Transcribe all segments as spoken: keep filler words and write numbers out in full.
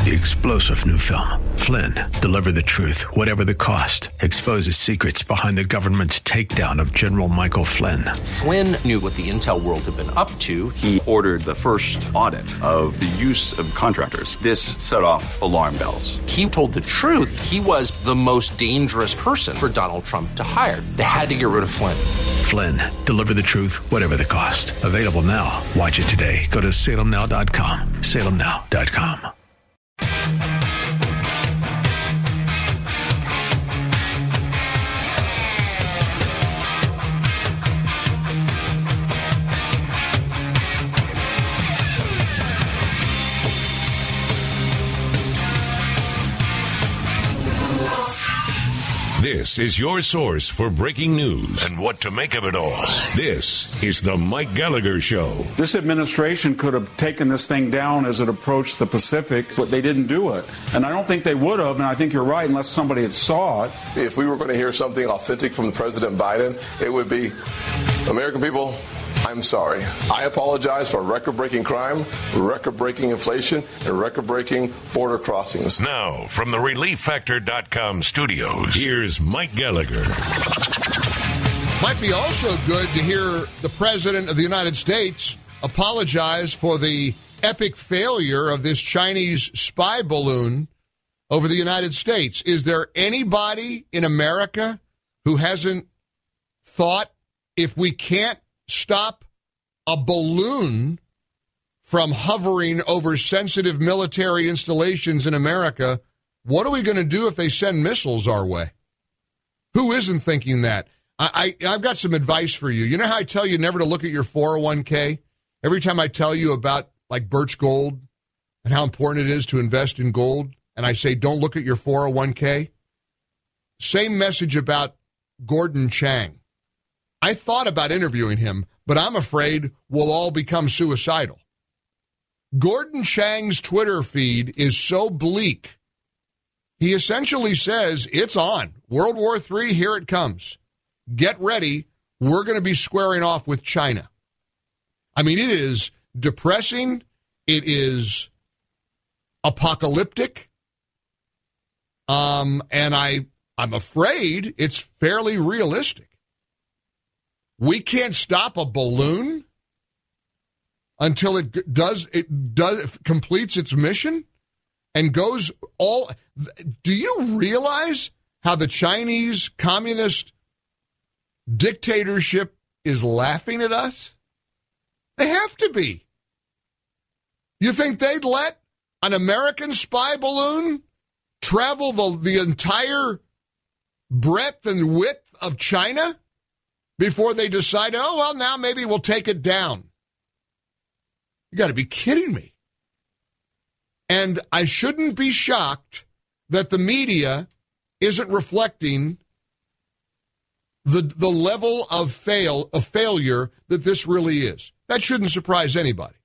The explosive new film, Flynn, deliver the truth, whatever the cost, exposes secrets behind the government's takedown of General Michael Flynn. Flynn knew what the intel world had been up to. He ordered the first audit of the use of contractors. This set off alarm bells. He told the truth. He was the most dangerous person for Donald Trump to hire. They had to get rid of Flynn. Flynn, deliver the truth, whatever the cost. Available now. Watch it today. Go to salem now dot com. salem now dot com. This is your source for breaking news and what to make of it all. This is the Mike Gallagher Show. This administration could have taken this thing down as it approached the Pacific, but they didn't do it. And I don't think they would have, and I think you're right, unless somebody had saw it. If we were going to hear something authentic from President Biden, it would be, American people, I'm sorry. I apologize for record-breaking crime, record-breaking inflation, and record-breaking border crossings. Now, from the relief factor dot com studios, here's Mike Gallagher. Might be also good to hear the President of the United States apologize for the epic failure of this Chinese spy balloon over the United States. Is there anybody in America who hasn't thought, if we can't stop a balloon from hovering over sensitive military installations in America, what are we going to do if they send missiles our way? Who isn't thinking that? I, I, I've got some advice for you. You know how I tell you never to look at your four oh one k? Every time I tell you about, like, Birch Gold and how important it is to invest in gold, and I say don't look at your four oh one k, same message about Gordon Chang. I thought about interviewing him, but I'm afraid we'll all become suicidal. Gordon Chang's Twitter feed is so bleak. He essentially says, it's on. World War Three, here it comes. Get ready. We're going to be squaring off with China. I mean, it is depressing. It is apocalyptic. Um, and I, I'm afraid it's fairly realistic. We can't stop a balloon until it does it does completes its mission and goes all. Do you realize how the Chinese communist dictatorship is laughing at us? They have to be. You think they'd let an American spy balloon travel the, the entire breadth and width of China before they decide, oh, well, now maybe we'll take it down? You got to be kidding me. And I shouldn't be shocked that the media isn't reflecting the the level of fail of failure that this really is. That shouldn't surprise anybody.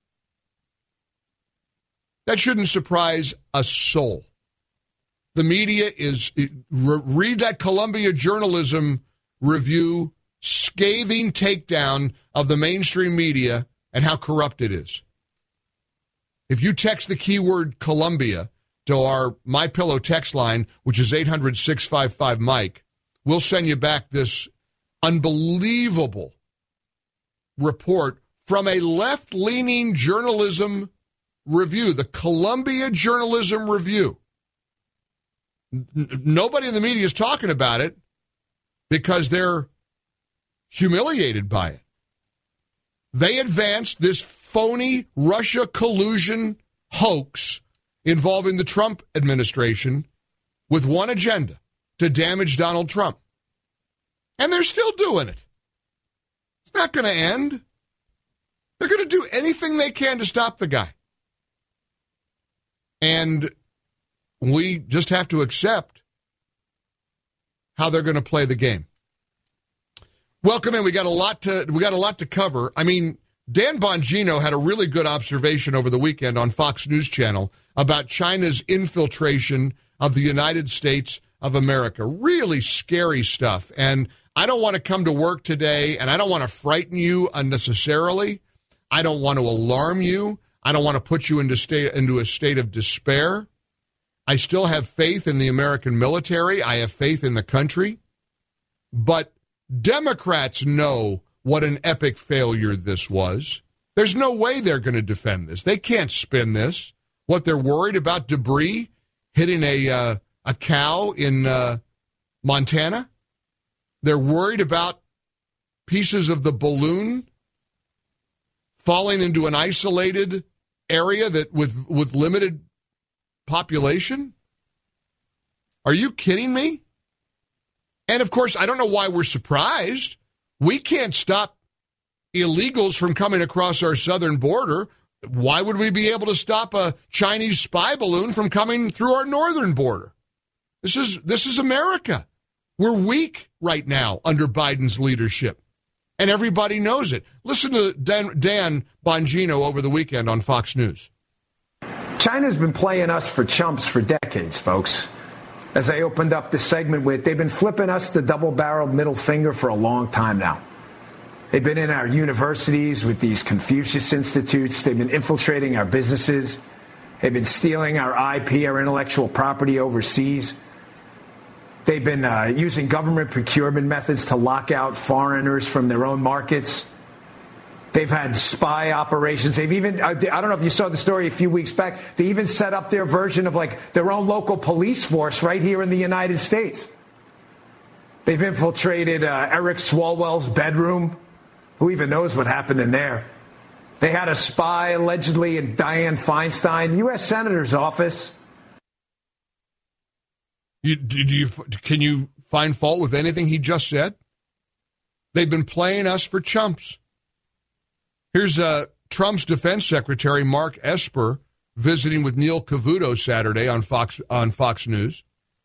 That shouldn't surprise a soul. The media is, read that Columbia Journalism review, scathing takedown of the mainstream media and how corrupt it is. If you text the keyword Columbia to our MyPillow text line, which is eight hundred, six five five, Mike, we'll send you back this unbelievable report from a left-leaning journalism review, the Columbia Journalism Review. N- nobody in the media is talking about it because they're humiliated by it. They advanced this phony Russia collusion hoax involving the Trump administration with one agenda: to damage Donald Trump. And they're still doing it. It's not going to end. They're going to do anything they can to stop the guy. And we just have to accept how they're going to play the game. Welcome in. We got a lot to we got a lot to cover. I mean, Dan Bongino had a really good observation over the weekend on Fox News Channel about China's infiltration of the United States of America. Really scary stuff. And I don't want to come to work today, and I don't want to frighten you unnecessarily. I don't want to alarm you. I don't want to put you into state into a state of despair. I still have faith in the American military. I have faith in the country. But Democrats know what an epic failure this was. There's no way they're going to defend this. They can't spin this. What, they're worried about debris hitting a uh, a cow in uh, Montana? They're worried about pieces of the balloon falling into an isolated area that with, with limited population? Are you kidding me? And, of course, I don't know why we're surprised. We can't stop illegals from coming across our southern border. Why would we be able to stop a Chinese spy balloon from coming through our northern border? This is this is America. We're weak right now under Biden's leadership, and everybody knows it. Listen to Dan, Dan Bongino over the weekend on Fox News. China's been playing us for chumps for decades, folks. As I opened up the segment with, they've been flipping us the double-barreled middle finger for a long time now. They've been in our universities with these Confucius Institutes. They've been infiltrating our businesses. They've been stealing our I P, our intellectual property overseas. They've been uh, using government procurement methods to lock out foreigners from their own markets. They've had spy operations. They've even, I don't know if you saw the story a few weeks back, they even set up their version of like their own local police force right here in the United States. They've infiltrated uh, Eric Swalwell's bedroom. Who even knows what happened in there? They had a spy allegedly in Dianne Feinstein, U S Senator's office. You, do you, can you find fault with anything he just said? They've been playing us for chumps. Here's uh, Trump's defense secretary, Mark Esper, visiting with Neil Cavuto Saturday on Fox on Fox News.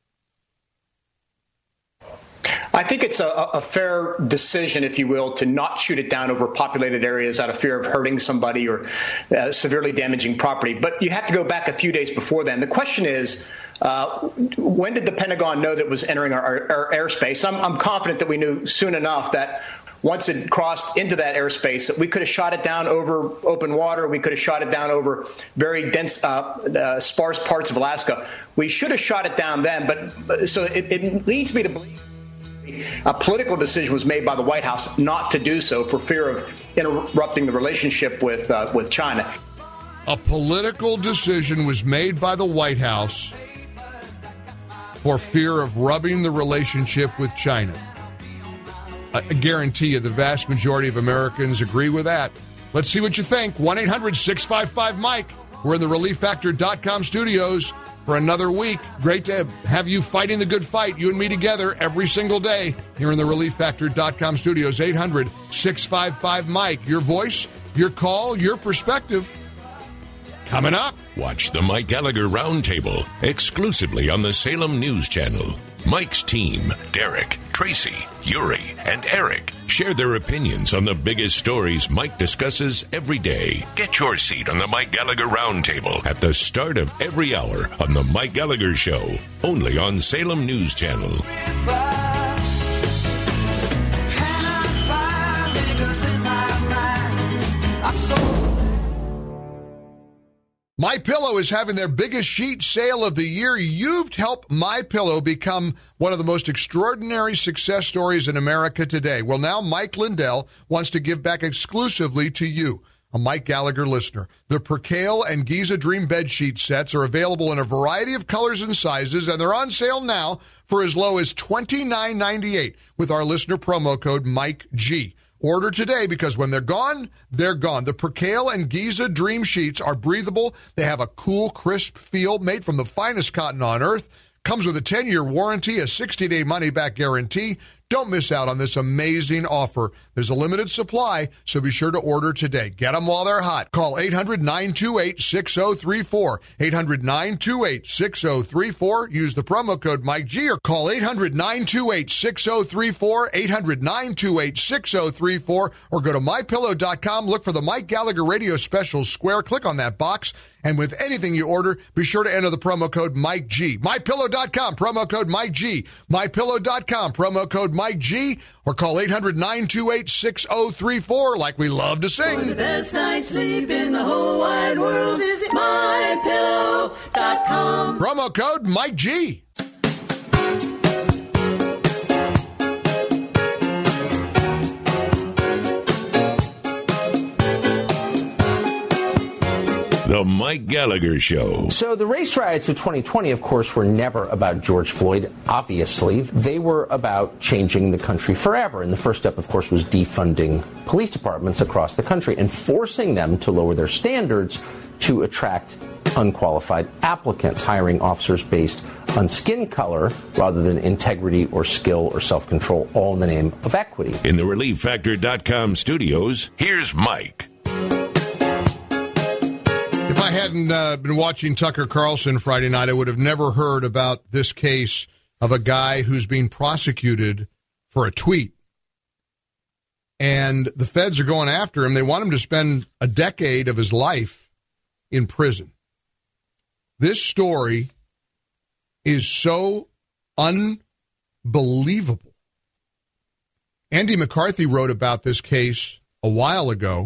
I think it's a, a fair decision, if you will, to not shoot it down over populated areas out of fear of hurting somebody or uh, severely damaging property. But you have to go back a few days before then. The question is, uh, when did the Pentagon know that it was entering our, our, our airspace? I'm, I'm confident that we knew soon enough that once it crossed into that airspace, that we could have shot it down over open water. We could have shot it down over very dense, uh, uh, sparse parts of Alaska. We should have shot it down then. But so it, it leads me to believe a political decision was made by the White House not to do so for fear of interrupting the relationship with uh, with China. A political decision was made by the White House for fear of rubbing the relationship with China. I guarantee you the vast majority of Americans agree with that. Let's see what you think. one eight hundred six five five Mike. We're in the relief factor dot com studios for another week. Great to have you fighting the good fight, you and me together every single day here in the relief factor dot com studios. eight hundred six five five Mike. Your voice, your call, your perspective. Coming up. Watch the Mike Gallagher Roundtable exclusively on the Salem News Channel. Mike's team, Derek, Tracy, Yuri, and Eric, share their opinions on the biggest stories Mike discusses every day. Get your seat on the Mike Gallagher Roundtable at the start of every hour on the Mike Gallagher Show, only on Salem News Channel. MyPillow is having their biggest sheet sale of the year. You've helped MyPillow become one of the most extraordinary success stories in America today. Well, now Mike Lindell wants to give back exclusively to you, a Mike Gallagher listener. The Percale and Giza Dream bed sheet sets are available in a variety of colors and sizes, and they're on sale now for as low as twenty-nine ninety-eight with our listener promo code Mike G. Order today because when they're gone, they're gone. The Percale and Giza Dream Sheets are breathable. They have a cool, crisp feel made from the finest cotton on earth. Comes with a ten-year warranty, a sixty-day money-back guarantee. Don't miss out on this amazing offer. There's a limited supply, so be sure to order today. Get them while they're hot. Call eight hundred nine two eight six zero three four. eight hundred nine two eight six zero three four. Use the promo code Mike G or call eight hundred nine two eight six zero three four, eight hundred nine two eight six zero three four, or go to my pillow dot com. Look for the Mike Gallagher Radio Specials square. Click on that box, and with anything you order, be sure to enter the promo code Mike G. my pillow dot com, promo code Mike G. my pillow dot com, promo code Mike G. Mike G, or call eight hundred, nine two eight, six oh three four like we love to sing. For the best night's sleep in the whole wide world, visit my pillow dot com. Promo code Mike G. The Mike Gallagher Show. So the race riots of twenty twenty, of course, were never about George Floyd, obviously. They were about changing the country forever. And the first step, of course, was defunding police departments across the country and forcing them to lower their standards to attract unqualified applicants, hiring officers based on skin color rather than integrity or skill or self-control, all in the name of equity. In the Relief Factor dot com studios, here's Mike. If I hadn't uh, been watching Tucker Carlson Friday night, I would have never heard about this case of a guy who's being prosecuted for a tweet. And the feds are going after him. They want him to spend a decade of his life in prison. This story is so unbelievable. Andy McCarthy wrote about this case a while ago.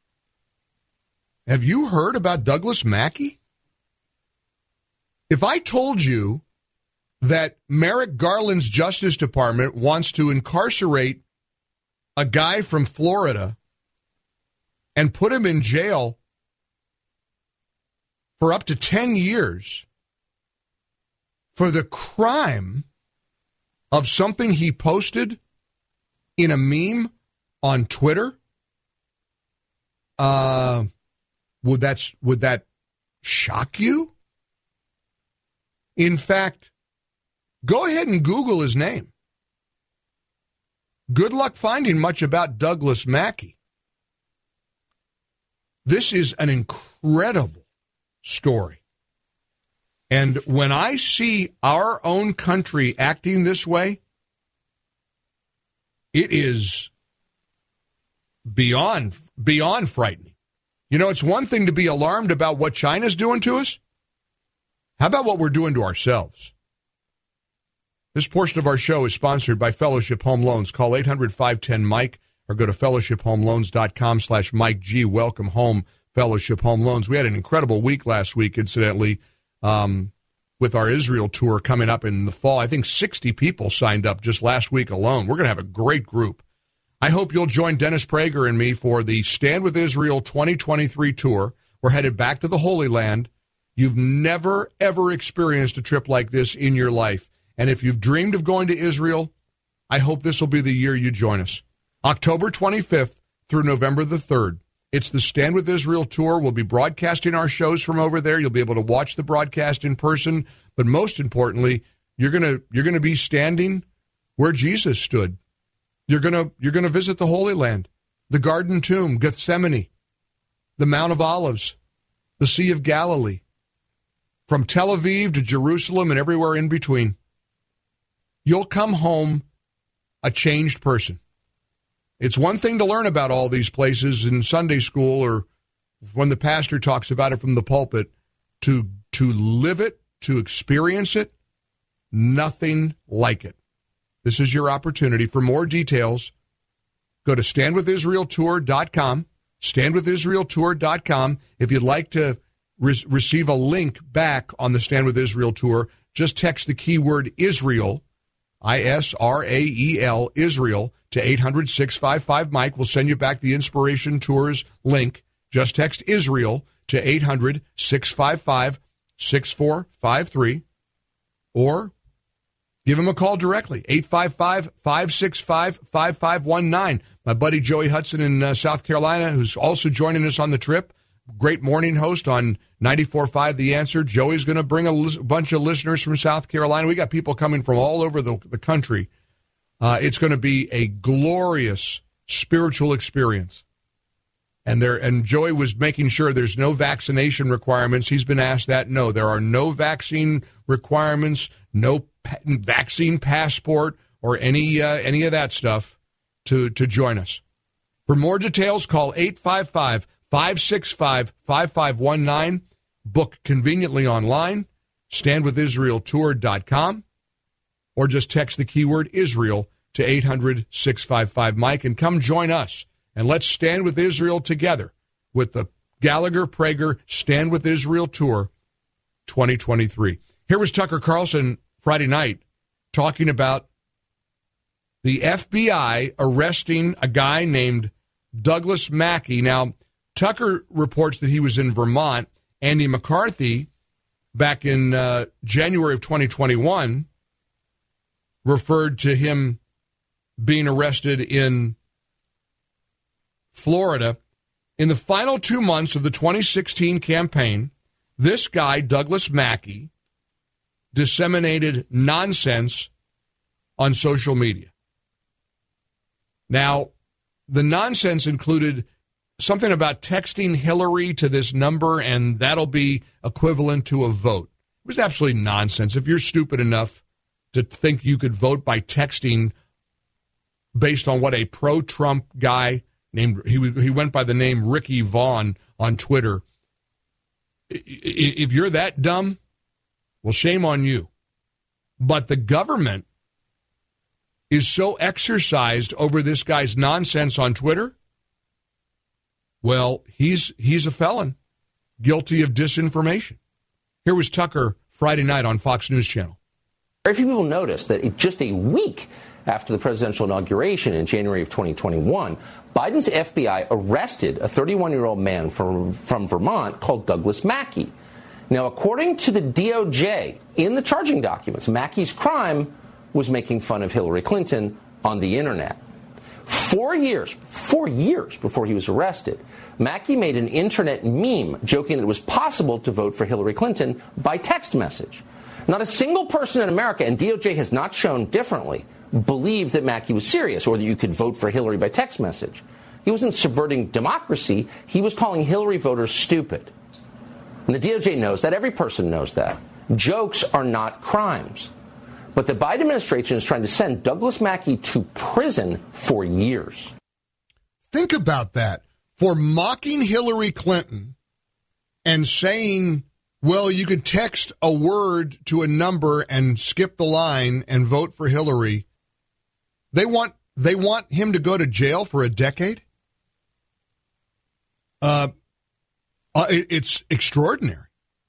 Have you heard about Douglas Mackey? If I told you that Merrick Garland's Justice Department wants to incarcerate a guy from Florida and put him in jail for up to ten years for the crime of something he posted in a meme on Twitter, uh... Would that, would that shock you? In fact, go ahead and Google his name. Good luck finding much about Douglas Mackey. This is an incredible story. And when I see our own country acting this way, it is beyond, beyond frightening. You know, it's one thing to be alarmed about what China's doing to us. How about what we're doing to ourselves? This portion of our show is sponsored by Fellowship Home Loans. Call eight hundred, five one zero, Mike or go to fellowship home loans dot com slash Mike G. Welcome home, Fellowship Home Loans. We had an incredible week last week, incidentally, um, with our Israel tour coming up in the fall. I think sixty people signed up just last week alone. We're going to have a great group. I hope you'll join Dennis Prager and me for the Stand With Israel twenty twenty-three tour. We're headed back to the Holy Land. You've never, ever experienced a trip like this in your life. And if you've dreamed of going to Israel, I hope this will be the year you join us. October twenty-fifth through November the third. It's the Stand With Israel tour. We'll be broadcasting our shows from over there. You'll be able to watch the broadcast in person. But most importantly, you're going to you're going to be standing where Jesus stood. You're going to you're going to visit the Holy Land, the Garden Tomb, Gethsemane, the Mount of Olives, the Sea of Galilee, from Tel Aviv to Jerusalem and everywhere in between. You'll come home a changed person. It's one thing to learn about all these places in Sunday school or when the pastor talks about it from the pulpit. To, to live it, to experience it, nothing like it. This is your opportunity. For more details, go to stand with israel tour dot com, stand with israel tour dot com. If you'd like to re- receive a link back on the Stand With Israel tour, just text the keyword Israel, I S R A E L, Israel, to eight hundred, six five five, Mike. We'll send you back the Inspiration Tours link. Just text Israel to eight hundred, six five five, six four five three, or give him a call directly, eight five five, five six five, five five one nine. My buddy Joey Hudson in uh, South Carolina, who's also joining us on the trip, great morning host on ninety-four point five The Answer. Joey's going to bring a li- bunch of listeners from South Carolina. We got people coming from all over the, the country. Uh, it's going to be a glorious spiritual experience. And there, and Joey was making sure there's no vaccination requirements. He's been asked that. No, there are no vaccine requirements, no pa- vaccine passport, or any uh, any of that stuff to, to join us. For more details, call eight five five, five six five, five five one nine. Book conveniently online, stand with israel tour dot com, or just text the keyword Israel to eight hundred, six five five, Mike, and come join us. And let's stand with Israel together with the Gallagher Prager Stand with Israel Tour twenty twenty-three. Here was Tucker Carlson Friday night talking about the F B I arresting a guy named Douglas Mackey. Now, Tucker reports that he was in Vermont. Andy McCarthy, back in uh, January of twenty twenty-one, referred to him being arrested in Florida. In the final two months of the twenty sixteen campaign, this guy, Douglas Mackey, disseminated nonsense on social media. Now, the nonsense included something about texting Hillary to this number, and that'll be equivalent to a vote. It was absolutely nonsense. If you're stupid enough to think you could vote by texting based on what a pro-Trump guy named, he, he went by the name Ricky Vaughn on Twitter. If you're that dumb, well, shame on you. But the government is so exercised over this guy's nonsense on Twitter. Well, he's he's a felon, guilty of disinformation. Here was Tucker Friday night on Fox News Channel. Very few people noticed that it, just a week after the presidential inauguration in January of twenty twenty-one, Biden's F B I arrested a thirty-one-year-old man from, from Vermont called Douglas Mackey. Now, according to the D O J, in the charging documents, Mackey's crime was making fun of Hillary Clinton on the internet. Four years, four years before he was arrested, Mackey made an internet meme joking that it was possible to vote for Hillary Clinton by text message. Not a single person in America, and D O J has not shown differently, believed that Mackey was serious or that you could vote for Hillary by text message. He wasn't subverting democracy. He was calling Hillary voters stupid. And the D O J knows that. Every person knows that. Jokes are not crimes. But the Biden administration is trying to send Douglas Mackey to prison for years. Think about that. For mocking Hillary Clinton and saying, well, you could text a word to a number and skip the line and vote for Hillary. They want they want him to go to jail for a decade? Uh, uh it, it's extraordinary.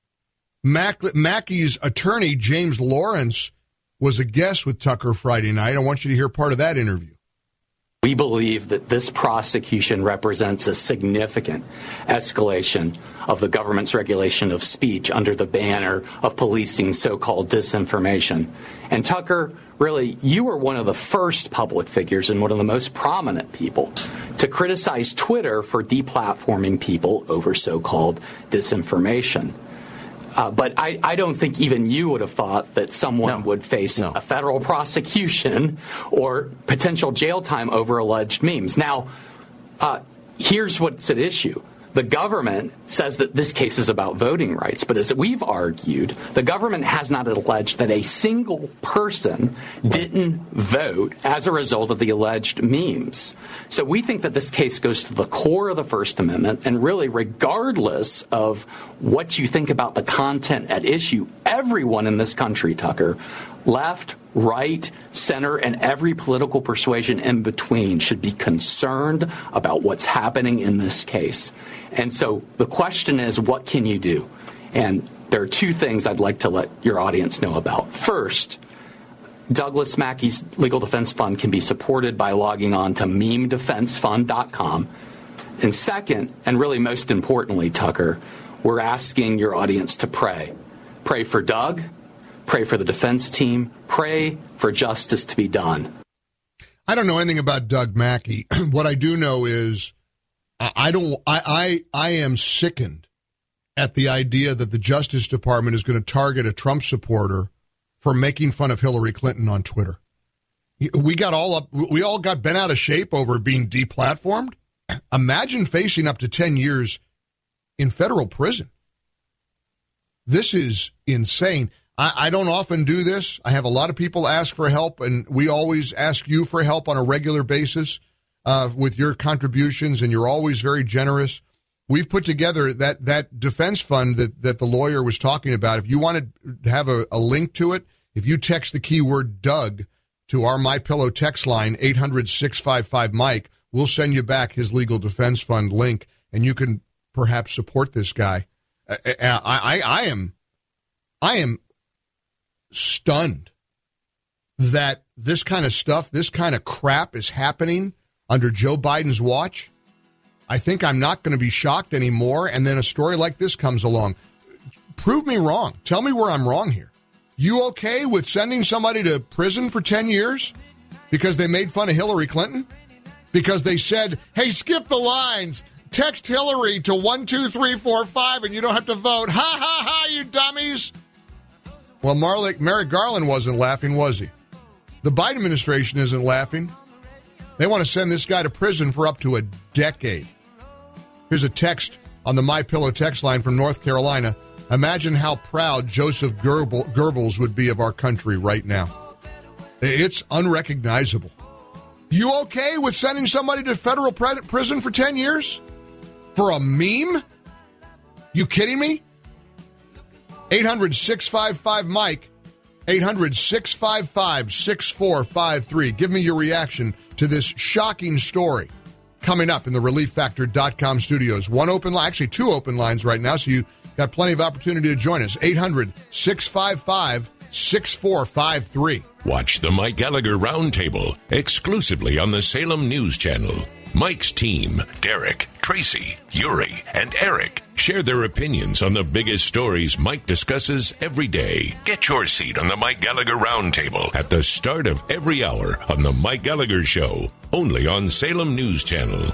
Mac, Mackey's attorney, James Lawrence, was a guest with Tucker Friday night. I want you to hear part of that interview. We believe that this prosecution represents a significant escalation of the government's regulation of speech under the banner of policing so-called disinformation. And Tucker, really, you were one of the first public figures and one of the most prominent people to criticize Twitter for deplatforming people over so-called disinformation. Uh, but I, I don't think even you would have thought that someone no. would face no. a federal prosecution or potential jail time over alleged memes. Now, uh, here's what's at issue. The government says that this case is about voting rights, but as we've argued, the government has not alleged that a single person didn't vote as a result of the alleged memes. So we think that this case goes to the core of the First Amendment, and really, regardless of what you think about the content at issue, everyone in this country, Tucker, left, right, center, and every political persuasion in between should be concerned about what's happening in this case. And so the question is, what can you do? And there are two things I'd like to let your audience know about. First, Douglas Mackey's Legal Defense Fund can be supported by logging on to meme defense fund dot com. And second, and really most importantly, Tucker, we're asking your audience to pray. Pray for Doug. Pray for the defense team. Pray for justice to be done. I don't know anything about Doug Mackey. What I do know is I don't. I, I I am sickened at the idea that the Justice Department is going to target a Trump supporter for making fun of Hillary Clinton on Twitter. We got all up. We all got bent out of shape over being deplatformed. Imagine facing up to ten years in federal prison. This is insane. I, I don't often do this. I have a lot of people ask for help, and we always ask you for help on a regular basis uh, with your contributions, and you're always very generous. We've put together that that defense fund that, that the lawyer was talking about. If you want to have a, a link to it, if you text the keyword Doug to our MyPillow text line, eight hundred, six five five, Mike. We'll send you back his legal defense fund link, and you can perhaps support this guy. I, I, I am, I am stunned that this kind of stuff, this kind of crap is happening under Joe Biden's watch. I think I'm not going to be shocked anymore, and then a story like this comes along. Prove me wrong. Tell me where I'm wrong here. You okay with sending somebody to prison for ten years because they made fun of Hillary Clinton? Because they said, hey, skip the lines. Text Hillary to one two three four five and you don't have to vote. Ha, ha, ha, you dummies. Well, Marlick, Merrick Garland wasn't laughing, was he? The Biden administration isn't laughing. They want to send this guy to prison for up to a decade. Here's a text on the MyPillow text line from North Carolina. Imagine how proud Joseph Goebbels would be of our country right now. It's unrecognizable. You okay with sending somebody to federal prison for ten years? For a meme? You kidding me? eight hundred, six five five, Mike. eight hundred, six five five, six four five three. Give me your reaction to this shocking story coming up in the relief factor dot com studios. One open line, actually two open lines right now, so you got plenty of opportunity to join us. eight hundred, six five five, six four five three. Watch the Mike Gallagher Roundtable exclusively on the Salem News Channel. Mike's team, Derek, Tracy, Uri, and Eric, share their opinions on the biggest stories Mike discusses every day. Get your seat on the Mike Gallagher Roundtable at the start of every hour on the Mike Gallagher Show, only on Salem News Channel.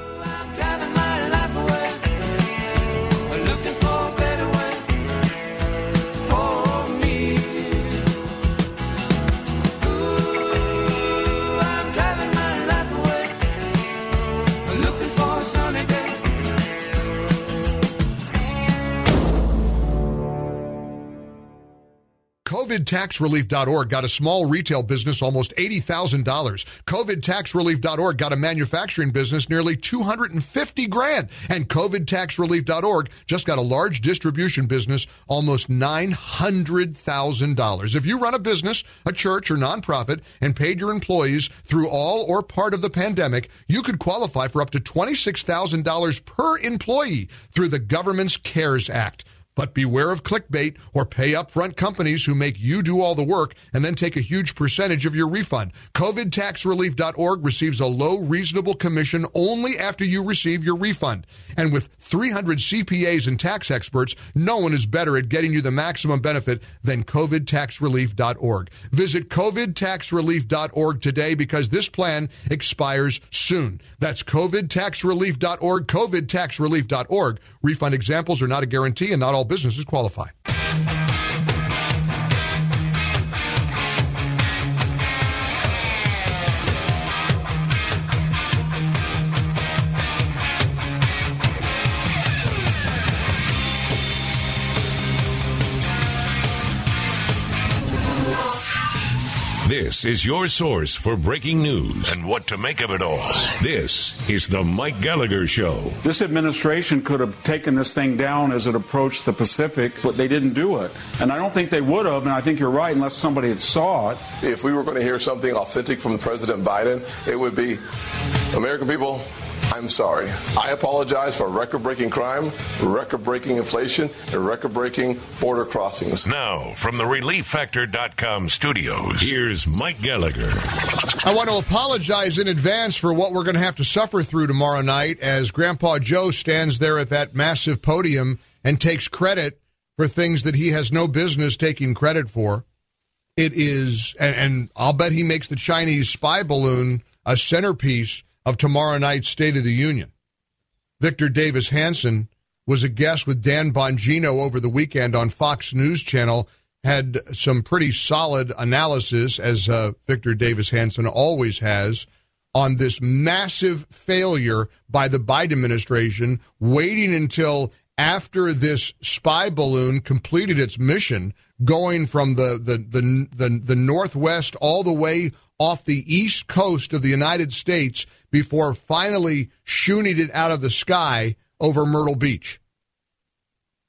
COVID tax relief dot org got a small retail business almost eighty thousand dollars. COVID tax relief dot org got a manufacturing business nearly two hundred fifty grand. And COVID tax relief dot org just got a large distribution business almost nine hundred thousand dollars. If you run a business, a church, or nonprofit and paid your employees through all or part of the pandemic, you could qualify for up to twenty-six thousand dollars per employee through the government's CARES Act. But beware of clickbait or pay upfront companies who make you do all the work and then take a huge percentage of your refund. COVID tax relief dot org receives a low, reasonable commission only after you receive your refund. And with three hundred C P As and tax experts, no one is better at getting you the maximum benefit than COVID tax relief dot org. Visit COVID tax relief dot org today because this plan expires soon. That's COVID tax relief dot org, COVID tax relief dot org. Refund examples are not a guarantee and not all businesses qualify. This is your source for breaking news and what to make of it all. This is the Mike Gallagher Show. This administration could have taken this thing down as it approached the Pacific, but they didn't do it. And I don't think they would have, and I think you're right, unless somebody had saw it. If we were going to hear something authentic from President Biden, it would be, American people, I'm sorry. I apologize for record-breaking crime, record-breaking inflation, and record-breaking border crossings. Now, from the relief factor dot com studios, here's Mike Gallagher. I want to apologize in advance for what we're going to have to suffer through tomorrow night as Grandpa Joe stands there at that massive podium and takes credit for things that he has no business taking credit for. It is, and, and I'll bet he makes the Chinese spy balloon a centerpiece of tomorrow night's State of the Union. Victor Davis Hanson was a guest with Dan Bongino over the weekend on Fox News Channel, had some pretty solid analysis, as uh, Victor Davis Hanson always has, on this massive failure by the Biden administration, waiting until after this spy balloon completed its mission, going from the, the, the, the, the Northwest all the way off the east coast of the United States before finally shooting it out of the sky over Myrtle Beach.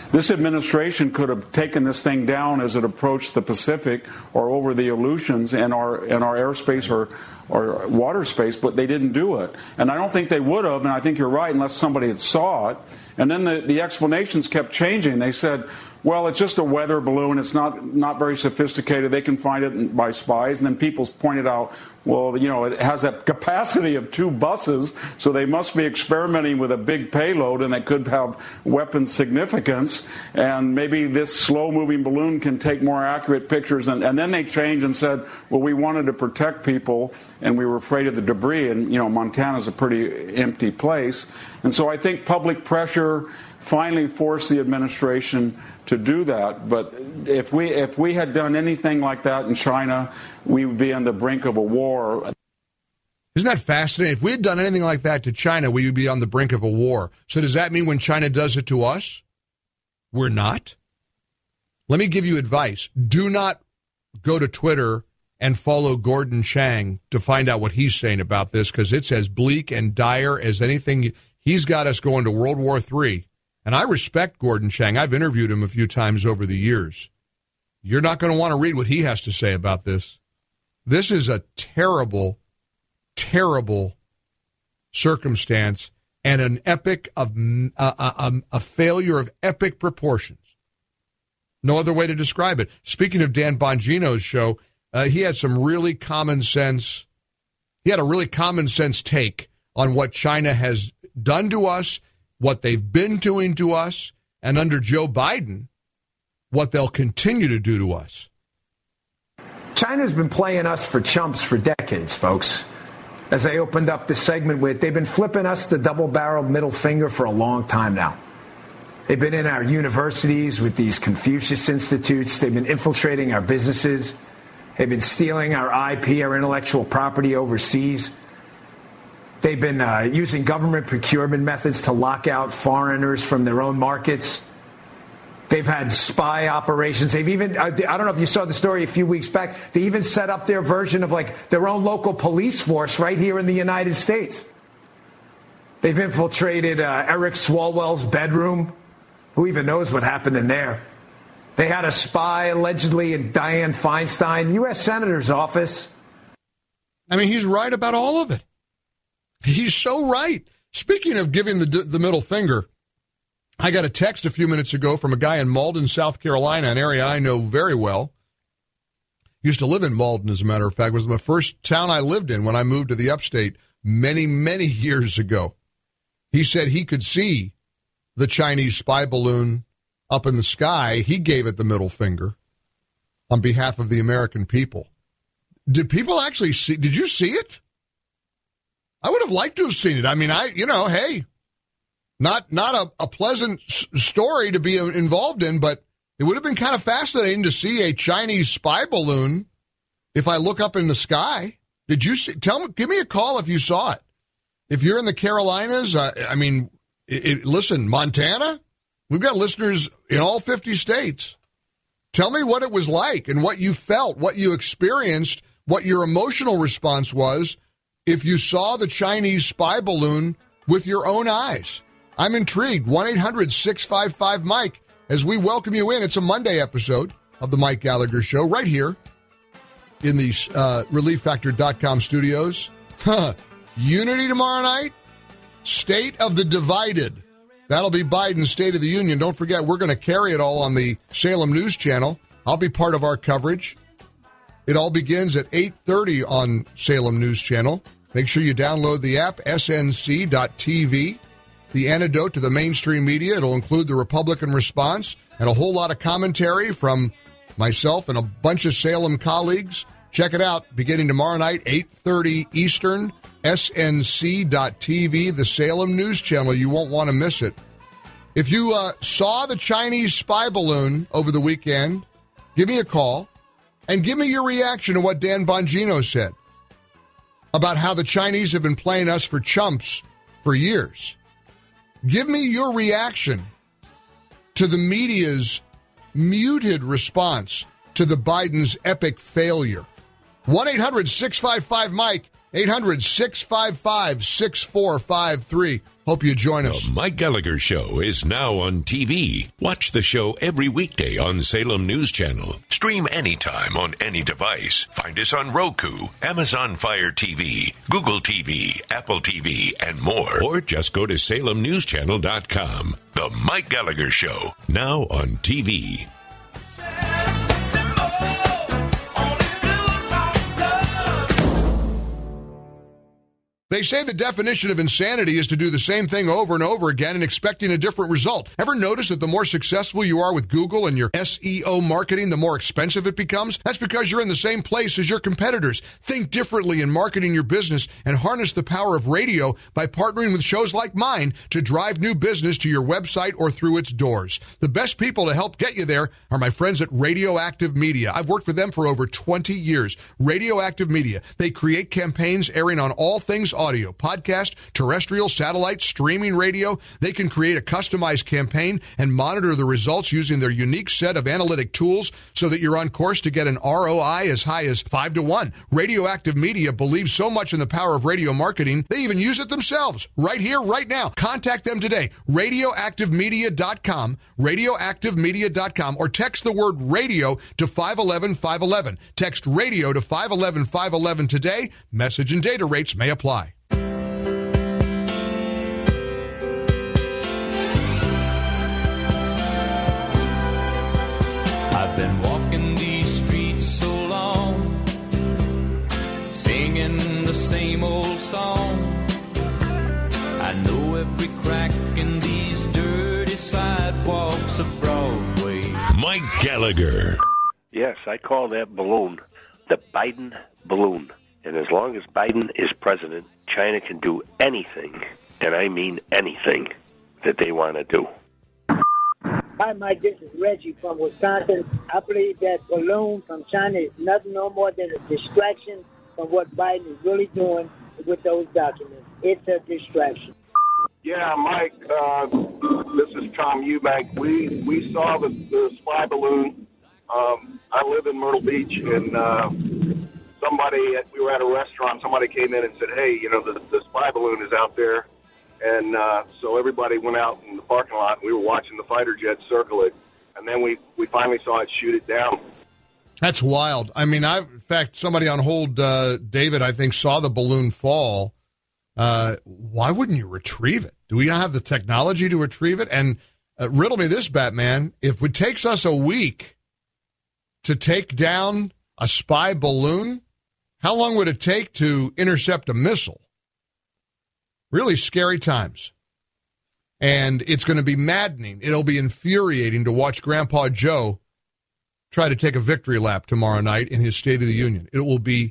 This administration could have taken this thing down as it approached the Pacific or over the Aleutians and our and our airspace or or water space, but they didn't do it. And I don't think they would have, and I think you're right, unless somebody had saw it. And then the, the explanations kept changing. They said, well, it's just a weather balloon. It's not not very sophisticated. They can find it by spies. And then people pointed out, well, you know, it has a capacity of two buses, so they must be experimenting with a big payload, and it could have weapons significance. And maybe this slow-moving balloon can take more accurate pictures. And, and then they changed and said, well, we wanted to protect people, and we were afraid of the debris. And, you know, Montana's a pretty empty place. And so I think public pressure finally forced the administration to do that. But if we if we had done anything like that in China, we would be on the brink of a war. Isn't that fascinating? If we had done anything like that to China, we would be on the brink of a war. So does that mean when China does it to us, we're not? Let me give you advice. Do not go to Twitter and follow Gordon Chang to find out what he's saying about this, because it's as bleak and dire as anything. He's got us going to World War Three. And I respect Gordon Chang. I've interviewed him a few times over the years. You're not going to want to read what he has to say about this. This is a terrible, terrible circumstance and an epic of uh, a, a failure of epic proportions. No other way to describe it. Speaking of Dan Bongino's show, uh, he had some really common sense. He had a really common sense take on what China has done to us, what they've been doing to us, and under Joe Biden, what they'll continue to do to us. China's been playing us for chumps for decades, folks. As I opened up the segment with, they've been flipping us the double-barreled middle finger for a long time now. They've been in our universities with these Confucius Institutes. They've been infiltrating our businesses. They've been stealing our I P, our intellectual property overseas. They've been uh, using government procurement methods to lock out foreigners from their own markets. They've had spy operations. They've even, I don't know if you saw the story a few weeks back, they even set up their version of like their own local police force right here in the United States. They've infiltrated uh, Eric Swalwell's bedroom. Who even knows what happened in there? They had a spy allegedly in Dianne Feinstein, U S Senator's office. I mean, he's right about all of it. He's so right. Speaking of giving the the middle finger, I got a text a few minutes ago from a guy in Malden, South Carolina, an area I know very well. Used to live in Malden, as a matter of fact. It was the first town I lived in when I moved to the upstate many, many years ago. He said he could see the Chinese spy balloon up in the sky. He gave it the middle finger on behalf of the American people. Did people actually see? Did you see it? I would have liked to have seen it. I mean, I, you know, hey, not not a, a pleasant s- story to be involved in, but it would have been kind of fascinating to see a Chinese spy balloon if I look up in the sky. Did you see? Tell me, give me a call if you saw it. If you're in the Carolinas, uh, I mean, it, it, listen, Montana, we've got listeners in all fifty states. Tell me what it was like and what you felt, what you experienced, what your emotional response was if you saw the Chinese spy balloon with your own eyes. I'm intrigued. one eight hundred six five five Mike, as we welcome you in. It's a Monday episode of the Mike Gallagher Show right here in the uh, relief factor dot com studios. Unity tomorrow night, State of the Divided. That'll be Biden's State of the Union. Don't forget, we're going to carry it all on the Salem News Channel. I'll be part of our coverage. It all begins at eight thirty on Salem News Channel. Make sure you download the app, S N C dot T V. The antidote to the mainstream media. It'll include the Republican response and a whole lot of commentary from myself and a bunch of Salem colleagues. Check it out beginning tomorrow night, eight thirty Eastern, S N C dot T V, the Salem News Channel. You won't want to miss it. If you uh, saw the Chinese spy balloon over the weekend, give me a call and give me your reaction to what Dan Bongino said about how the Chinese have been playing us for chumps for years. Give me your reaction to the media's muted response to the Biden's epic failure. one eight hundred six five five Mike. eight hundred, six five five, six four five three. Hope you join us. The Mike Gallagher Show is now on T V. Watch the show every weekday on Salem News Channel. Stream anytime on any device. Find us on Roku, Amazon Fire T V, Google T V, Apple T V, and more. Or just go to salem news channel dot com. The Mike Gallagher Show, now on T V. They say the definition of insanity is to do the same thing over and over again and expecting a different result. Ever notice that the more successful you are with Google and your S E O marketing, the more expensive it becomes? That's because you're in the same place as your competitors. Think differently in marketing your business and harness the power of radio by partnering with shows like mine to drive new business to your website or through its doors. The best people to help get you there are my friends at Radioactive Media. I've worked with them for over twenty years. Radioactive Media. They create campaigns airing on all things audio, podcast, terrestrial, satellite, streaming radio. They can create a customized campaign and monitor the results using their unique set of analytic tools so that you're on course to get an R O I as high as five to one. Radioactive Media believes so much in the power of radio marketing, they even use it themselves right here, right now. Contact them today, radioactive media dot com, radioactive media dot com, or text the word radio to five one one, five one one. Text radio to five one one, five one one today. Message and data rates may apply. I've been walking these streets so long, singing the same old song. I know every crack in these dirty sidewalks of Broadway. Mike Gallagher. Yes, I call that balloon the Biden balloon. And as long as Biden is president, China can do anything, and I mean anything, that they want to do. Hi, Mike. This is Reggie from Wisconsin. I believe that balloon from China is nothing no more than a distraction from what Biden is really doing with those documents. It's a distraction. Yeah, Mike, uh, this is Tom Eubank. We we saw the, the spy balloon. Um, I live in Myrtle Beach, and uh, somebody, we were at a restaurant, somebody came in and said, hey, you know, the, the spy balloon is out there. And uh, so everybody went out in the parking lot, and we were watching the fighter jet circle it. And then we, we finally saw it shoot it down. That's wild. I mean, I in fact, somebody on hold, uh, David, I think, saw the balloon fall. Uh, why wouldn't you retrieve it? Do we not have the technology to retrieve it? And uh, riddle me this, Batman. If it takes us a week to take down a spy balloon, how long would it take to intercept a missile? Really scary times. And it's going to be maddening. It'll be infuriating to watch Grandpa Joe try to take a victory lap tomorrow night in his State of the Union. It will be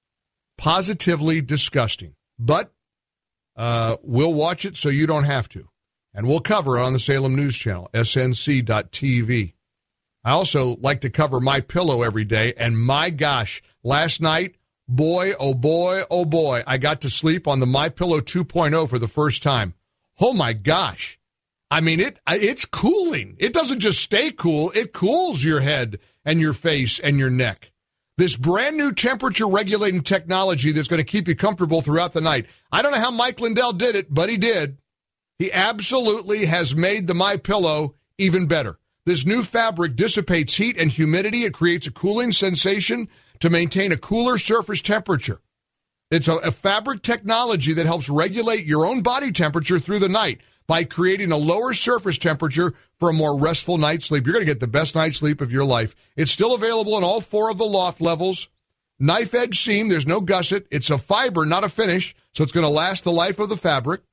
positively disgusting. But uh, we'll watch it so you don't have to. And we'll cover it on the Salem News Channel, S N C dot T V. I also like to cover MyPillow every day. And my gosh, last night, boy, oh boy, oh boy, I got to sleep on the MyPillow two point oh for the first time. Oh my gosh. I mean, it it's cooling. It doesn't just stay cool. It cools your head and your face and your neck. This brand new temperature regulating technology that's going to keep you comfortable throughout the night. I don't know how Mike Lindell did it, but he did. He absolutely has made the MyPillow even better. This new fabric dissipates heat and humidity. It creates a cooling sensation to maintain a cooler surface temperature. It's a, a fabric technology that helps regulate your own body temperature through the night by creating a lower surface temperature for a more restful night's sleep. You're going to get the best night's sleep of your life. It's still available in all four of the loft levels. Knife edge seam, there's no gusset. It's a fiber, not a finish, so it's going to last the life of the fabric.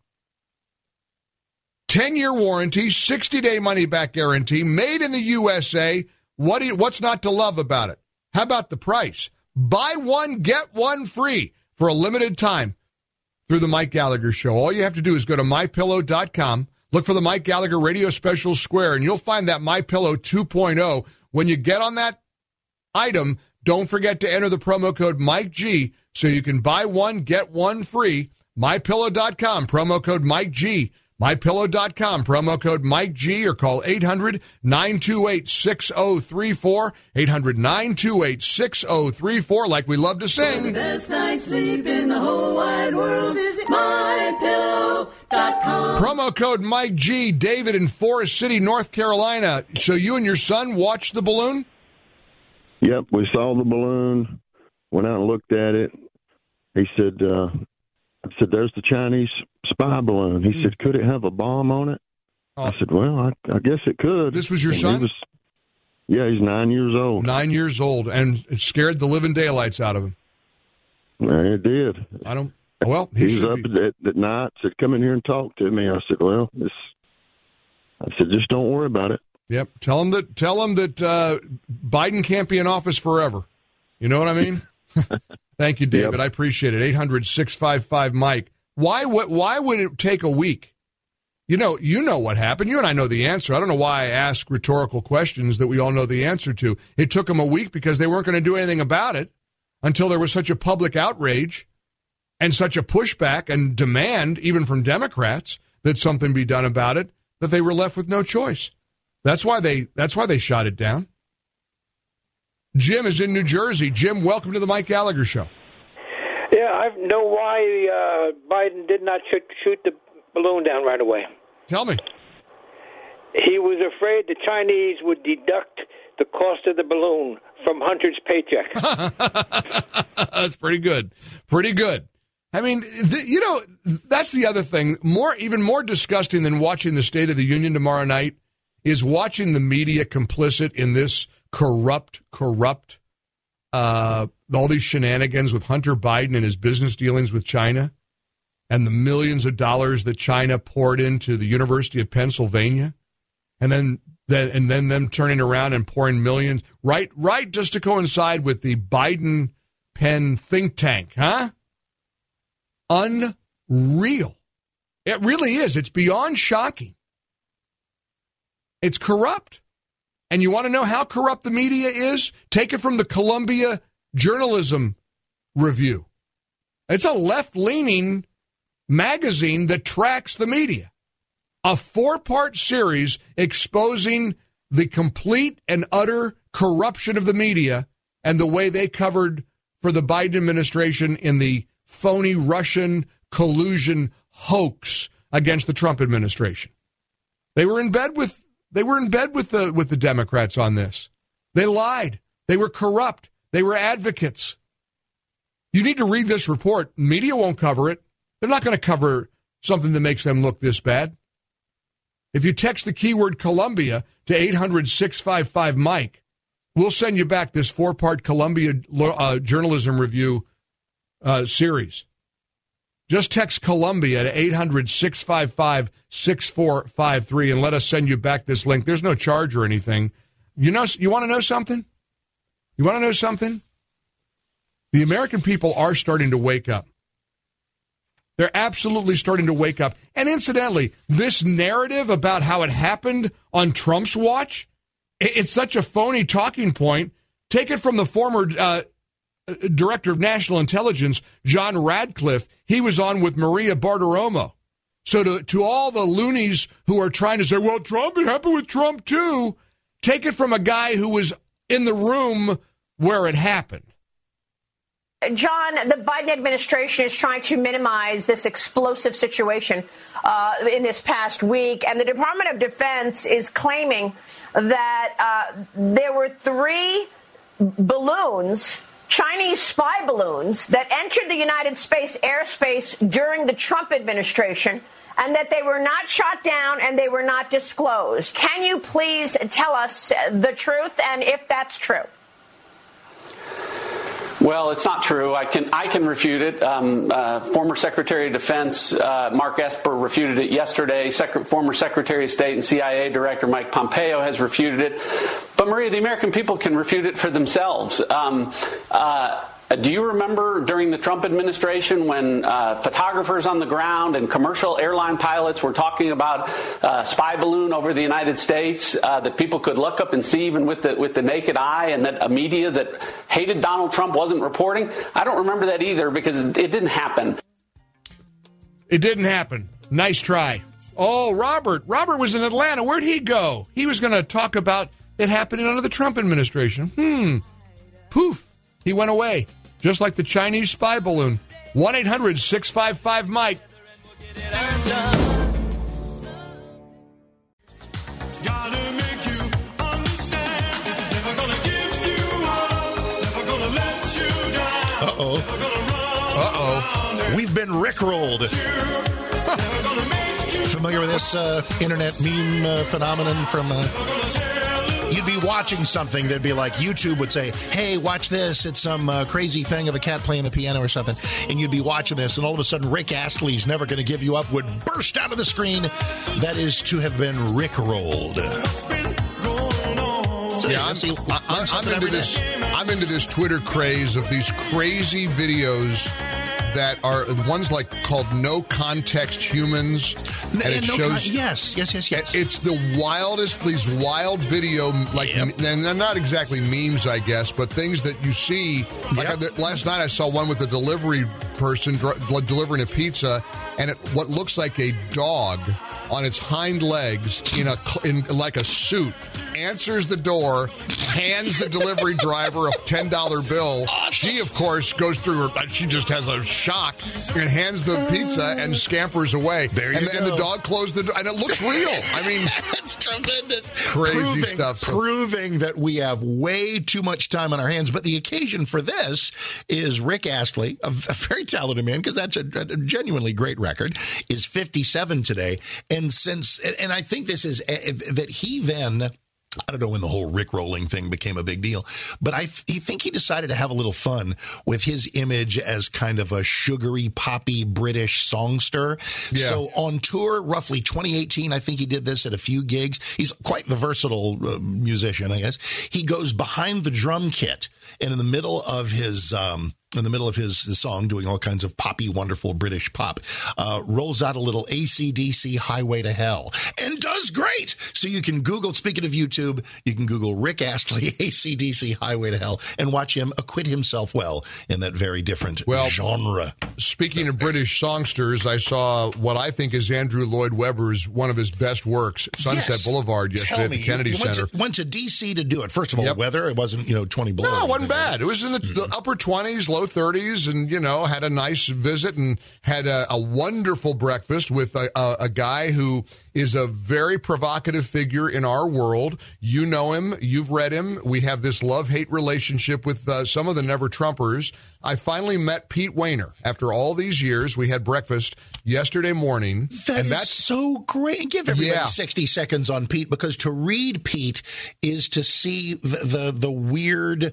ten-year warranty, sixty-day money-back guarantee, made in the U S A. What do you, what's not to love about it? How about the price? Buy one, get one free for a limited time through the Mike Gallagher Show. All you have to do is go to my pillow dot com, look for the Mike Gallagher Radio Special Square, and you'll find that MyPillow two point oh. When you get on that item, don't forget to enter the promo code Mike G so you can buy one, get one free. my pillow dot com, promo code Mike G. my pillow dot com, promo code Mike G, or call eight hundred, nine two eight, six oh three four, eight hundred, nine two eight, six oh three four, like we love to sing. For the best night's sleep in the whole wide world, visit my pillow dot com. Promo code Mike G. David in Forest City, North Carolina. So you and your son watched the balloon? Yep, we saw the balloon, went out and looked at it. He said, uh, I said, there's the Chinese spy balloon. He mm. said, could it have a bomb on it? Oh. I said, well, I, I guess it could. This was your and son? He was, yeah, he's nine years old. Nine years old, and it scared the living daylights out of him. Yeah, it did. I don't, well, he, he was up at, at night, said, come in here and talk to me. I said, well, this, I said, just don't worry about it. Yep. Tell him that, tell him that uh, Biden can't be in office forever. You know what I mean? Thank you, David. Yep. I appreciate it. eight hundred, six five five, Mike. Why would, why would it take a week? You know, you know what happened. You and I know the answer. I don't know why I ask rhetorical questions that we all know the answer to. It took them a week because they weren't going to do anything about it until there was such a public outrage and such a pushback and demand, even from Democrats, that something be done about it, that they were left with no choice. That's why they that's why they shot it down. Jim is in New Jersey. Jim, welcome to the Mike Gallagher Show. Yeah, I know why uh, Biden did not shoot, shoot the balloon down right away. Tell me. He was afraid the Chinese would deduct the cost of the balloon from Hunter's paycheck. That's pretty good. Pretty good. I mean, the, you know, that's the other thing. More, even more disgusting than watching the State of the Union tomorrow night is watching the media complicit in this corrupt, corrupt, uh, all these shenanigans with Hunter Biden and his business dealings with China and the millions of dollars that China poured into the University of Pennsylvania, and then that, and then them turning around and pouring millions right, right, just to coincide with the Biden Penn think tank, huh? Unreal. It really is. It's beyond shocking. It's corrupt. And you want to know how corrupt the media is? Take it from the Columbia Journalism Review. It's a left-leaning magazine that tracks the media. A four-part series exposing the complete and utter corruption of the media and the way they covered for the Biden administration in the phony Russian collusion hoax against the Trump administration. They were in bed with they were in bed with the with the Democrats on this. They lied. They were corrupt. They were advocates. You need to read this report. Media won't cover it. They're not going to cover something that makes them look this bad. If you text the keyword Columbia to eight hundred, six five five, Mike, we'll send you back this four-part Columbia uh, Journalism Review uh, series. Just text Columbia to eight hundred, six five five, six four five three and let us send you back this link. There's no charge or anything. You know, you want to know something? You want to know something? The American people are starting to wake up. They're absolutely starting to wake up. And incidentally, this narrative about how it happened on Trump's watch, it's such a phony talking point. Take it from the former uh, Director of National Intelligence, John Radcliffe. He was on with Maria Bartiromo. So to, to all the loonies who are trying to say, well, Trump, it happened with Trump too, take it from a guy who was in the room where it happened. John, the Biden administration is trying to minimize this explosive situation uh, in this past week, and the Department of Defense is claiming that uh, there were three balloons, Chinese spy balloons, that entered the United States airspace during the Trump administration, and that they were not shot down and they were not disclosed. Can you please tell us the truth and if that's true? Well, it's not true. I can I can refute it. Um, uh, former Secretary of Defense uh, Mark Esper refuted it yesterday. Sec- former Secretary of State and C I A Director Mike Pompeo has refuted it. But, Maria, the American people can refute it for themselves. Um, uh, do you remember during the Trump administration when uh, photographers on the ground and commercial airline pilots were talking about uh, spy balloon over the United States uh, that people could look up and see even with the with the naked eye, and that a media that hated Donald Trump wasn't reporting? I don't remember that either because it didn't happen. It didn't happen. Nice try. Oh, Robert. Robert was in Atlanta. Where'd he go? He was going to talk about it happening under the Trump administration. Hmm. Poof. He went away. Just like the Chinese spy balloon. one eight hundred six five five Mike. Uh-oh. Uh-oh. We've been rickrolled. Familiar with this uh, internet meme uh, phenomenon from... Uh, you'd be watching something, there'd be like, YouTube would say, hey, watch this. It's some uh, crazy thing of a cat playing the piano or something. And you'd be watching this, and all of a sudden, Rick Astley's Never Gonna Give You Up would burst out of the screen. That is to have been rickrolled. So yeah, I'm, I'm, I'm into this. I'm into this Twitter craze of these crazy videos that are ones like called No Context Humans, and it no shows con- yes, yes, yes, yes. It's the wildest. These wild video, like, yep. and they're not exactly memes, I guess, but things that you see. Like yep. I, last night, I saw one with a delivery person dr- delivering a pizza, and it what looks like a dog on its hind legs in a in like a suit. Answers the door, hands the delivery driver a ten dollar bill. Awesome. She, of course, goes through her, she just has a shock and hands the pizza and scampers away. There you and, go. And the dog closed the door, and it looks real. I mean, that's tremendous. Crazy proving, stuff. So. Proving that we have way too much time on our hands. But the occasion for this is Rick Astley, a, a very talented man, because that's a, a genuinely great record, is fifty-seven today. And since, and I think this is, uh, that he then... I don't know when the whole Rickrolling thing became a big deal, but I th- think he decided to have a little fun with his image as kind of a sugary, poppy British songster. Yeah. So on tour, roughly twenty eighteen, I think he did this at a few gigs. He's quite the versatile uh, musician, I guess. He goes behind the drum kit, and in the middle of his... Um, in the middle of his, his song, doing all kinds of poppy, wonderful British pop, uh, rolls out a little A C D C Highway to Hell, and does great. So you can Google, speaking of YouTube, you can Google Rick Astley, A C D C Highway to Hell, and watch him acquit himself well in that very different well, genre. Speaking of British songsters, I saw what I think is Andrew Lloyd Webber's, one of his best works, Sunset yes. Boulevard, yesterday Tell at the me, Kennedy you went Center. To, went to D C to do it. First of all, yep. weather, it wasn't, you know, twenty below. No, it wasn't bad. It was in the, mm-hmm. the upper twenties, low thirties, and, you know, had a nice visit and had a, a wonderful breakfast with a, a, a guy who is a very provocative figure in our world. You know him. You've read him. We have this love-hate relationship with uh, some of the Never-Trumpers. I finally met Pete Wehner after all these years. We had breakfast yesterday morning. That and is that's so great. Give everybody yeah. sixty seconds on Pete, because to read Pete is to see the, the, the weird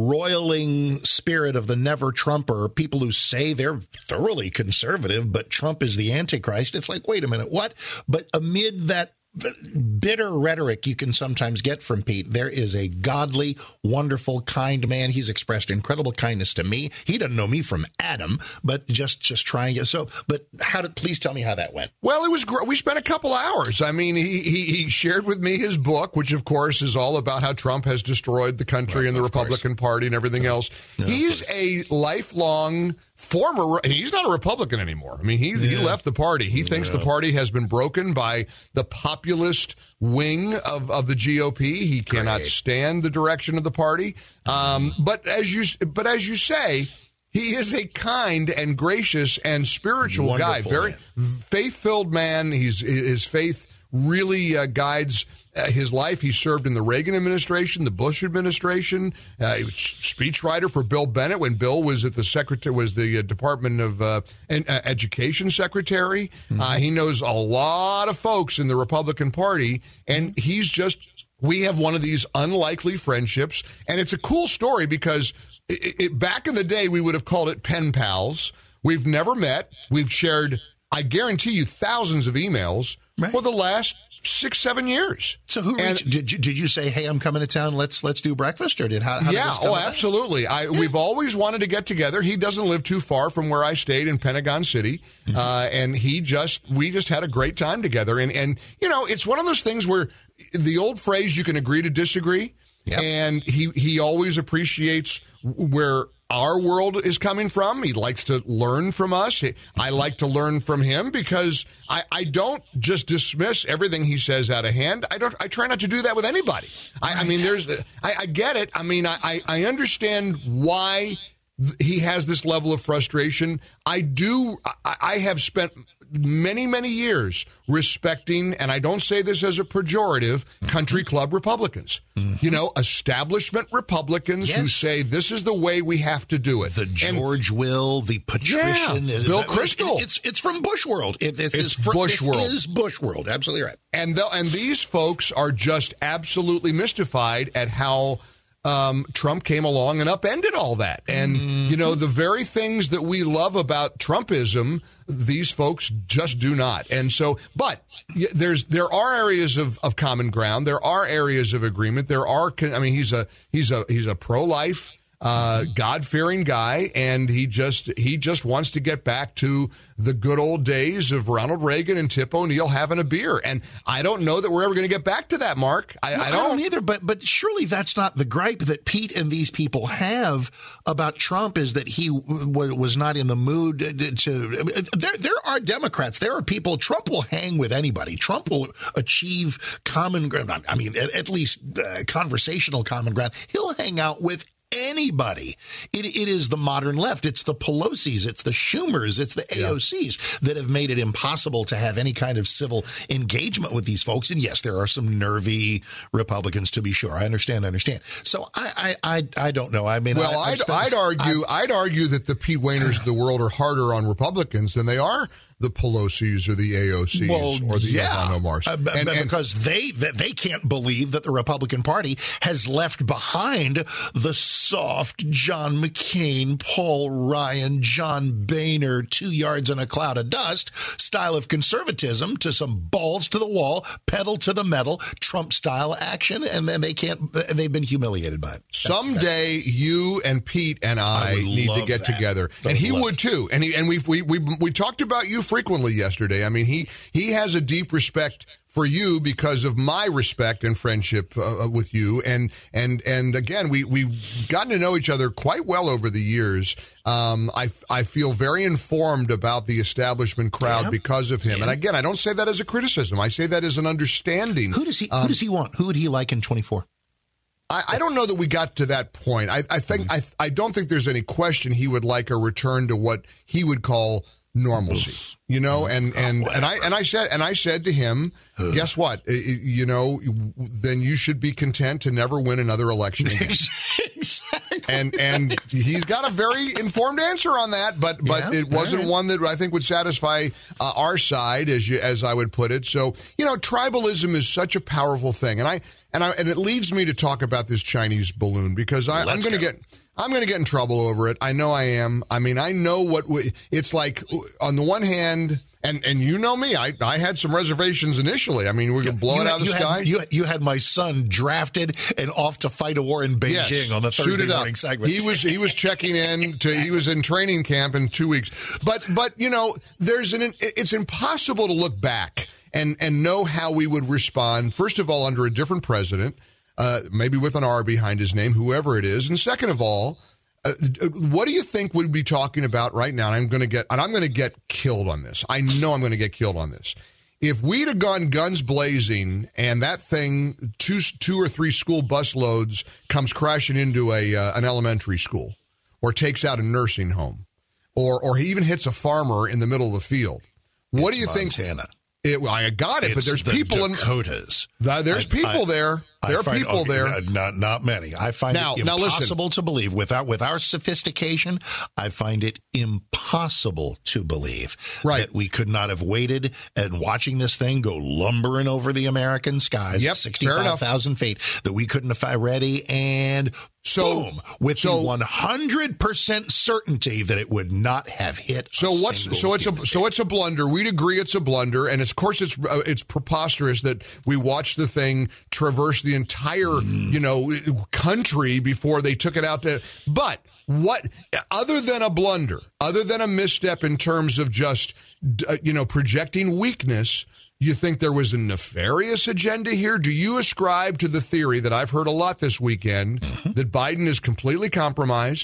roiling spirit of the Never-Trumper, people who say they're thoroughly conservative, but Trump is the Antichrist. It's like, wait a minute, what? But amid that bitter rhetoric you can sometimes get from Pete, there is a godly, wonderful, kind man. He's expressed incredible kindness to me. He doesn't know me from Adam, but just just trying to. So, but how did? Please tell me how that went. Well, it was great. We spent a couple hours. I mean, he, he he shared with me his book, which of course is all about how Trump has destroyed the country right, and the Republican course. Party and everything else. No, He's a lifelong former, he's not a Republican anymore. I mean, he, yeah. he left the party. He thinks yeah. the party has been broken by the populist wing of, of the G O P. He cannot Great. stand the direction of the party. Um, but as you but as you say, he is a kind and gracious and spiritual Wonderful guy. Very man. faith-filled man. He's his faith really uh, guides Uh, his life. He served in the Reagan administration, the Bush administration. Uh, he was speechwriter for Bill Bennett when Bill was at the secretary, was the uh, Department of uh, en- uh, Education secretary. Mm-hmm. Uh, he knows a lot of folks in the Republican Party, and he's just. We have one of these unlikely friendships, and it's a cool story because it, it, back in the day we would have called it pen pals. We've never met. We've shared, I guarantee you, thousands of emails right. for the last six, seven years. So who reached, and, did you, did you say, hey, I'm coming to town, let's let's do breakfast, or did how, how yeah, did this come oh, about? absolutely. I yeah. We've always wanted to get together. He doesn't live too far from where I stayed in Pentagon City, mm-hmm. uh, and he just we just had a great time together. And and you know, it's one of those things where the old phrase, you can agree to disagree, yep. and he he always appreciates where our world is coming from. He likes to learn from us. I like to learn from him because I, I don't just dismiss everything he says out of hand. I don't. I try not to do that with anybody. I, I mean, there's. I, I get it. I mean, I, I understand why he has this level of frustration. I do. I, I have spent many, many years respecting, and I don't say this as a pejorative, country club Republicans. Mm-hmm. You know, establishment Republicans yes. who say this is the way we have to do it. The George and, Will, the patrician. Yeah, Bill Kristol. It's it's from Bush world. It, this it's is fr- Bush this world. is Bush world. Absolutely right. And the, and these folks are just absolutely mystified at how Um, Trump came along and upended all that. And, mm-hmm. you know, the very things that we love about Trumpism, these folks just do not. And so, but there's, there are areas of, of common ground. There are areas of agreement. There are, I mean, he's a, he's a, he's a pro-life, uh, God-fearing guy. And he just, he just wants to get back to the good old days of Ronald Reagan and Tip O'Neill having a beer. And I don't know that we're ever going to get back to that, Mark. I, no, I, don't. I don't either. But but surely that's not the gripe that Pete and these people have about Trump, is that he w- was not in the mood to. to there, there are Democrats. There are people. Trump will hang with anybody. Trump will achieve common ground. I mean, at, at least uh, conversational common ground. He'll hang out with anybody. It, it is the modern left. It's the Pelosi's. It's the Schumers. It's the A O C's yeah. that have made it impossible to have any kind of civil engagement with these folks. And yes, there are some nervy Republicans, to be sure. I understand. I understand. So I, I, I, I don't know. I mean, well, I, I'd, spent, I'd argue, I'd, I'd argue that the Pete Wainers of the world are harder on Republicans than they are the Pelosi's or the A O C's well, or the yeah. Ilhan Omars. Uh, and, and, because they they can't believe that the Republican Party has left behind the soft John McCain, Paul Ryan, John Boehner, two yards in a cloud of dust style of conservatism to some balls to the wall, pedal to the metal, Trump style action, and then they can't. They've been humiliated by it. That's Someday bad. you and Pete and I, I need to get that. together, I and he would it. too. And he and we we we we talked about you frequently yesterday. I mean, he he has a deep respect for you because of my respect and friendship uh, with you. And and and again, we we've gotten to know each other quite well over the years. Um, I I feel very informed about the establishment crowd yeah. because of him. Yeah. And again, I don't say that as a criticism. I say that as an understanding. Who does he um, Who does he want? Who would he like in twenty-four? I, I don't know that we got to that point. I, I think I I don't think there's any question he would like a return to what he would call normalcy, you know, and, and, and I, and I said, and I said to him, guess what, you know, then you should be content to never win another election again. Exactly. And, and he's got a very informed answer on that, but, but yeah, it wasn't right. one that I think would satisfy uh, our side, as you, as I would put it. So, you know, tribalism is such a powerful thing. And I, and I, and it leads me to talk about this Chinese balloon because I, I'm going to get, I'm going to get in trouble over it. I know I am. I mean, I know what we, it's like. On the one hand, and, and you know me, I, I had some reservations initially. I mean, we're going to blow you it had, out of the you sky. Had, you, you had my son drafted and off to fight a war in Beijing yes, on the Thursday shoot it morning up. segment. He was he was checking in to he was in training camp in two weeks. But but you know, there's an it's impossible to look back and and know how we would respond. First of all, under a different president, uh, maybe with an R behind his name, whoever it is, and second of all. Uh, what do you think we'd be talking about right now? And I'm going to get, and I'm going to get killed on this. I know I'm going to get killed on this. If we'd have gone guns blazing and that thing, two, two or three school bus loads comes crashing into a uh, an elementary school, or takes out a nursing home, or or he even hits a farmer in the middle of the field, what it's do you Montana. think? It, well, I got it, it's but there's the people Dakotas. in Dakotas. There's I, people I, there. There are find, people okay, there. Not not many. I find now, it now impossible listen. to believe. Without with our sophistication, I find it impossible to believe right. that we could not have waited and watching this thing go lumbering over the American skies, yep, sixty-five thousand feet, that we couldn't have found ready and so, boom, with so, the one hundred percent certainty that it would not have hit. So what's so it's a being. so it's a blunder. We'd agree it's a blunder, and of course it's uh, it's preposterous that we watched the thing traverse the entire mm. you know country before they took it out to. But what other than a blunder, other than a misstep in terms of just uh, you know projecting weakness? You think there was a nefarious agenda here? Do you ascribe to the theory that I've heard a lot this weekend mm-hmm. that Biden is completely compromised,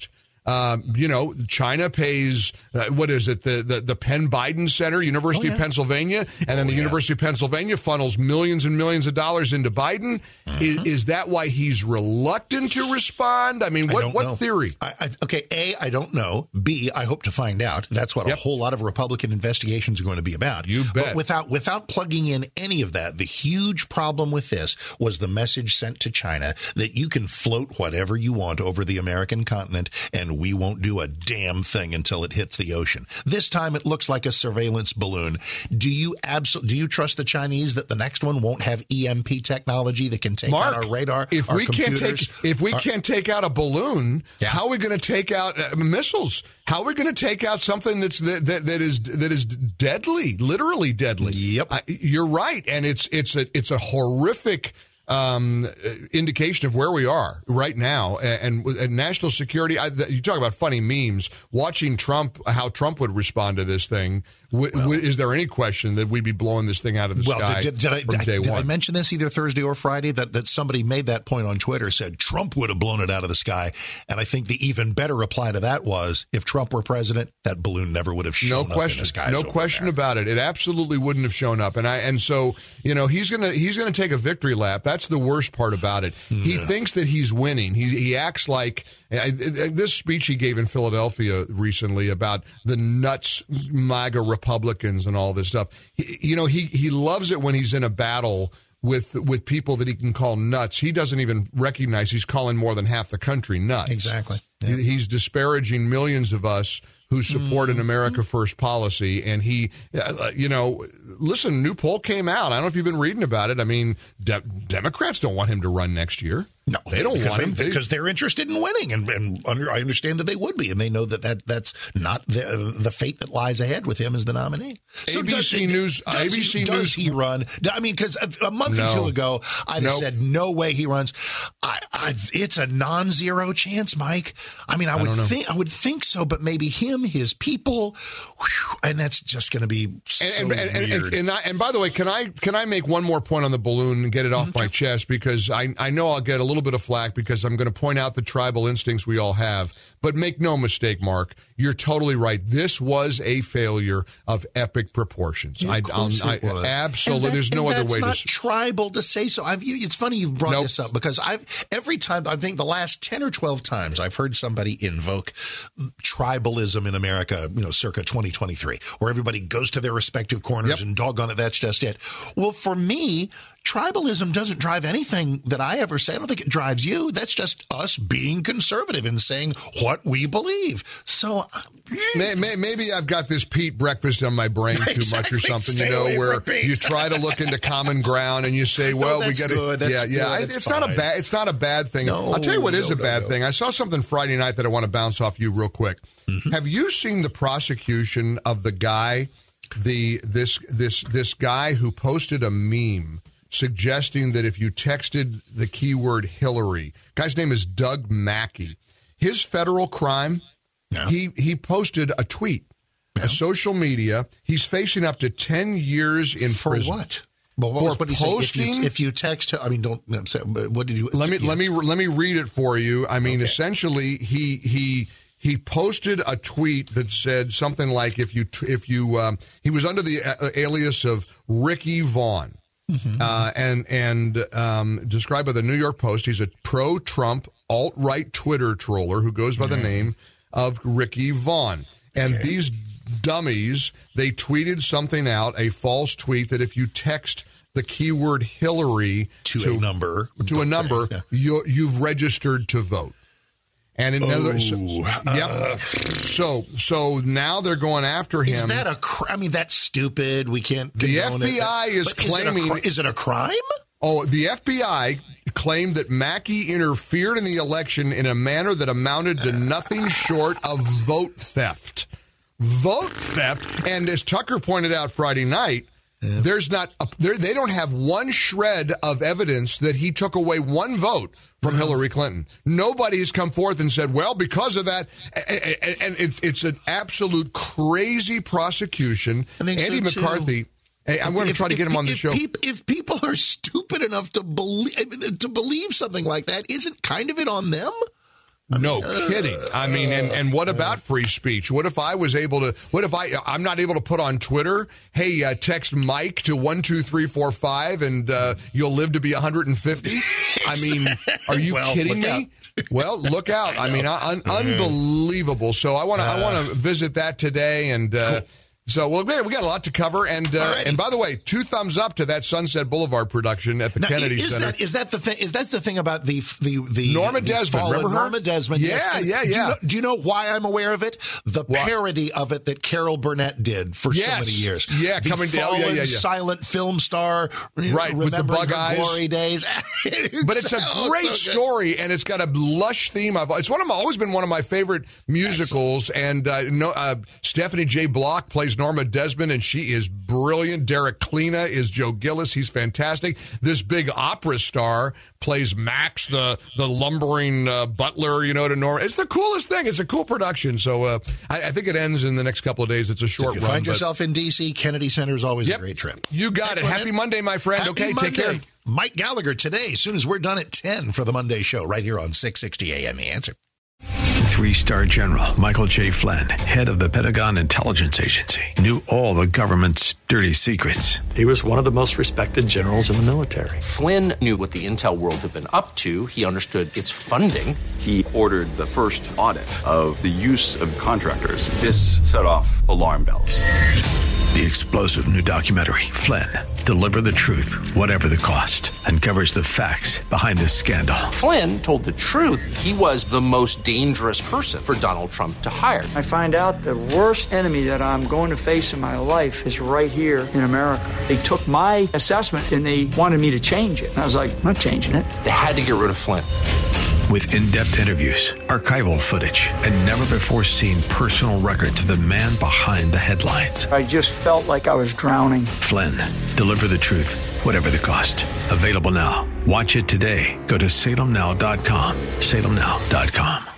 Um, you know, China pays, uh, what is it, the, the, the Penn Biden Center, University oh, yeah. of Pennsylvania, and then oh, the yeah. University of Pennsylvania funnels millions and millions of dollars into Biden. Mm-hmm. Is, is that why he's reluctant to respond? I mean, what, I what know. theory? I, I, okay, A, I don't know. B, I hope to find out. That's what yep. a whole lot of Republican investigations are going to be about. You bet. But without, without plugging in any of that, the huge problem with this was the message sent to China that you can float whatever you want over the American continent and we won't do a damn thing until it hits the ocean. This time it looks like a surveillance balloon. Do you abso- do you trust the Chinese that the next one won't have E M P technology that can take Mark, out our radar? If our we can't take if we our, can't take out a balloon, yeah. how are we going to take out uh, missiles? How are we going to take out something that's that, that that is that is deadly, literally deadly? Yep, uh, you're right, and it's it's a it's a horrific Um, indication of where we are right now, and, and, and national security. I, you talk about funny memes. Watching Trump, how Trump would respond to this thing. W- well, w- is there any question that we'd be blowing this thing out of the well, sky? Did, did, I, from day did one? I mention this either Thursday or Friday that, that somebody made that point on Twitter, said Trump would have blown it out of the sky, and I think the even better reply to that was, if Trump were president, that balloon never would have shown no question, up in the skies. No question there. about it. It absolutely wouldn't have shown up, and I and so you know he's gonna he's gonna take a victory lap. That's the worst part about it. Yeah. He thinks that he's winning. He he acts like uh, this speech he gave in Philadelphia recently about the nuts MAGA Republicans and all this stuff. He, you know, he he loves it when he's in a battle with with people that he can call nuts. He doesn't even recognize he's calling more than half the country nuts. Exactly. Yeah. He, he's disparaging millions of us who support an America First policy. And he, uh, you know, listen, new poll came out. I don't know if you've been reading about it. I mean, de- Democrats don't want him to run next year. No, they don't want him. They, because they're interested in winning, and, and under, I understand that they would be, and they know that, that that's not the the fate that lies ahead with him as the nominee. So A B C does, News. Does A B C he, News. Does he run? I mean, because a, a month no. or two ago, I'd nope. have said no way he runs. I, I, it's a non-zero chance, Mike. I mean, I, I would think I would think so, but maybe him, his people, whew, and that's just going to be so and, and, and, weird. And, and, I, and by the way, can I can I make one more point on the balloon and get it off okay. my chest, because I I know I'll get a little bit of flack because I'm going to point out the tribal instincts we all have. But make no mistake, Mark, you're totally right. This was a failure of epic proportions. Yeah, I, of course I, it was. Absolutely. That, There's no other that's way not to. tribal to say so. I've, it's funny you've brought nope. this up, because I've every time, I think the last ten or twelve times I've heard somebody invoke tribalism in America, you know, circa twenty twenty-three, where everybody goes to their respective corners yep. and doggone it, that's just it. Well, for me, tribalism doesn't drive anything that I ever say. I don't think it drives you. That's just us being conservative and saying what we believe. So maybe I've got this Pete breakfast on my brain too exactly. much or something, Stay you know, where Pete. you try to look into common ground and you say, well, no, we got to, yeah, yeah. Good. It's fine. not a bad, it's not a bad thing. No, I'll tell you what no, is a no, bad no. thing. I saw something Friday night that I want to bounce off you real quick. Mm-hmm. Have you seen the prosecution of the guy, the this this this guy who posted a meme suggesting that if you texted the keyword Hillary, guy's name is Doug Mackey. His federal crime, yeah. he he posted a tweet, yeah. a social media. He's facing up to ten years in for prison. What? Well, what for was, posting, if you, if you text, I mean, don't. What did you? Let me you, let me let me read it for you. I mean, okay. essentially, he he. He posted a tweet that said something like, "If you if you um, he was under the uh, alias of Ricky Vaughn, mm-hmm. uh, and and um, described by the New York Post. He's a pro-Trump alt-right Twitter troller who goes by mm-hmm. the name of Ricky Vaughn. And okay. these dummies, they tweeted something out, a false tweet that if you text the keyword Hillary to, to a number to a number, say, yeah. you, you've registered to vote." And in other words, so, uh, yep. So, so now they're going after him. Is that a? Cr- I mean, that's stupid. We can't. The F B I it. is but claiming. Is it, a, is it a crime? Oh, the F B I claimed that Mackey interfered in the election in a manner that amounted to nothing short of vote theft. Vote theft, and as Tucker pointed out Friday night. Yeah. There's not a, they don't have one shred of evidence that he took away one vote from mm-hmm. Hillary Clinton. Nobody has come forth and said, well, because of that, and, and it's, it's an absolute crazy prosecution. Andy so McCarthy, hey, I'm going to try to get him on the if, show. If, if people are stupid enough to believe to believe something like that, isn't kind of it on them? No kidding. I mean, and, and what about free speech? What if I was able to, what if I, I'm not able to put on Twitter, hey, uh, text Mike to one two three four five and uh, you'll live to be one hundred fifty? I mean, are you well, kidding me? Out. Well, look out. I, I mean, un- unbelievable. So I want to, uh, I want to visit that today and, uh, cool. So, well, we got a lot to cover. And uh, and by the way, two thumbs up to that Sunset Boulevard production at the now, Kennedy is Center. That, is that the thing? Is that the thing about the the the Norma the Desmond? Remember her? Norma Desmond. Yeah, yes. yeah, yeah. Do you, know, do you know why I'm aware of it? The what? parody of it that Carol Burnett did for yes. so many years. Yeah, the coming down. fallen Yeah, yeah, yeah. silent film star. Right, with the bug eyes. Glory days. But it's a oh, great so story, and it's got a lush theme. I've, it's one of my, always been one of my favorite musicals. And uh, no, uh, Stephanie J. Block plays Norma Desmond, and she is brilliant. Derek Klena is Joe Gillis. He's fantastic. This big opera star plays Max, the the lumbering uh, butler, you know, to Norma. It's the coolest thing. It's a cool production. So uh, I, I think it ends in the next couple of days. It's a short so if you run. Find but... yourself in D C, Kennedy Center is always yep. a great trip. You got Excellent. it. Happy Monday, my friend. Happy okay, Monday. take care. Mike Gallagher today, as soon as we're done at ten for the Monday show, right here on six sixty A M. The Answer. Three-star General Michael J. Flynn, head of the Pentagon Intelligence Agency, knew all the government's dirty secrets. He was one of the most respected generals in the military. Flynn knew what the intel world had been up to. He understood its funding. He ordered the first audit of the use of contractors. This set off alarm bells. The explosive new documentary, Flynn, Deliver the Truth, Whatever the Cost, uncovers the facts behind this scandal. Flynn told the truth. He was the most dangerous person for Donald Trump to hire. I find out the worst enemy that I'm going to face in my life is right here in America. They took my assessment and they wanted me to change it. And I was like, I'm not changing it. They had to get rid of Flynn. With in-depth interviews, archival footage, and never-before-seen personal records of the man behind the headlines. I just felt like I was drowning. Flynn, Deliver the Truth, Whatever the Cost. Available now. Watch it today. Go to salem now dot com. salem now dot com.